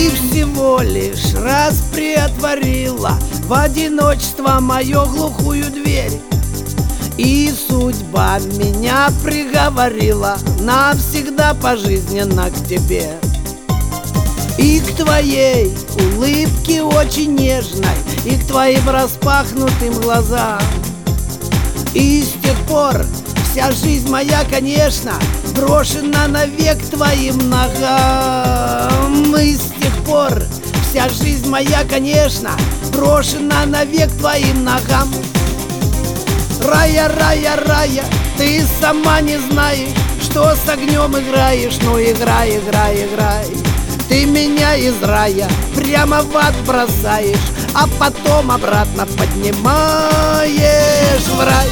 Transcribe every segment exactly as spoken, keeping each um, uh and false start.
Ты всего лишь раз приотворила в одиночество мою глухую дверь, и судьба меня приговорила навсегда пожизненно к тебе. И к твоей улыбке очень нежной, и к твоим распахнутым глазам. И с тех пор вся жизнь моя, конечно, брошена навек твоим ногам. И с тех пор вся жизнь моя, конечно, брошена навек твоим ногам. Рая, рая, рая, ты сама не знаешь, что с огнем играешь. Ну играй, играй, играй. Ты меня из рая прямо в ад бросаешь, а потом обратно поднимаешь в рай.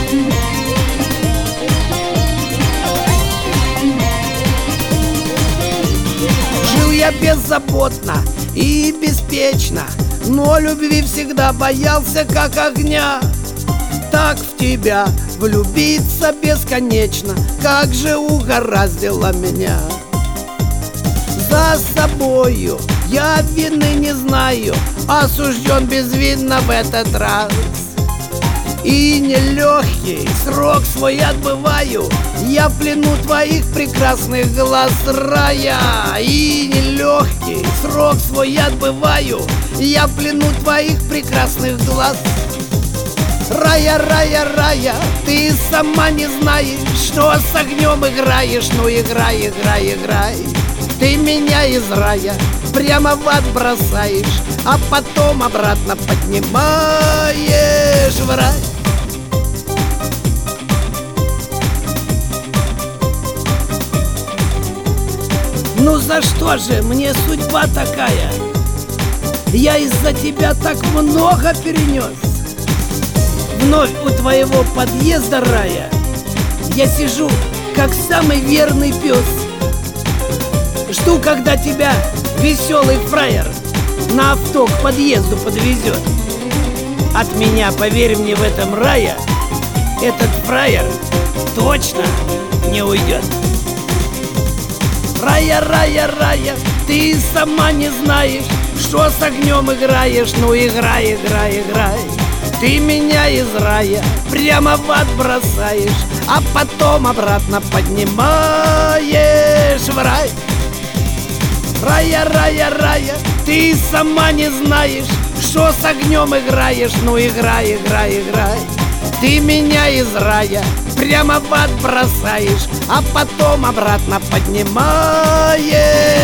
Жил я беззаботно и беспечно, но любви всегда боялся как огня. Так в тебя влюбиться бесконечно, как же угораздило меня. За собою я вины не знаю, осужден безвинно в этот раз. И нелегкий срок свой отбываю я в плену твоих прекрасных глаз, рая. И нелегкий срок свой отбываю я в плену твоих прекрасных глаз. Рая, рая, рая, ты сама не знаешь, что с огнем играешь. Ну играй, играй, играй. Ты меня из рая прямо в ад бросаешь, а потом обратно поднимаешь в рай. Ну за что же мне судьба такая? Я из-за тебя так много перенес. Вновь у твоего подъезда рая я сижу, как самый верный пес. Жду, когда тебя веселый фраер на авто к подъезду подвезет. От меня, поверь мне, в этом рае этот фраер точно не уйдет. Рая, рая, рая, ты сама не знаешь, что с огнем играешь. Ну играй, играй, играй. Ты меня из рая прямо в ад бросаешь, а потом обратно поднимаешь в рай. Рая, рая, рая, ты сама не знаешь, что с огнем играешь. Ну играй, играй, играй. Ты меня из рая прямо в ад бросаешь, а потом обратно поднимаешь